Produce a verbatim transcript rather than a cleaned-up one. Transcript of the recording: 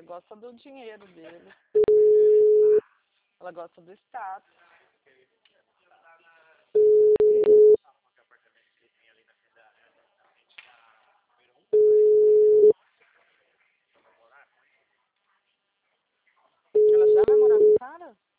gosta, gosta do dinheiro dele. Ela gosta do status. Ela já vai morar com o cara?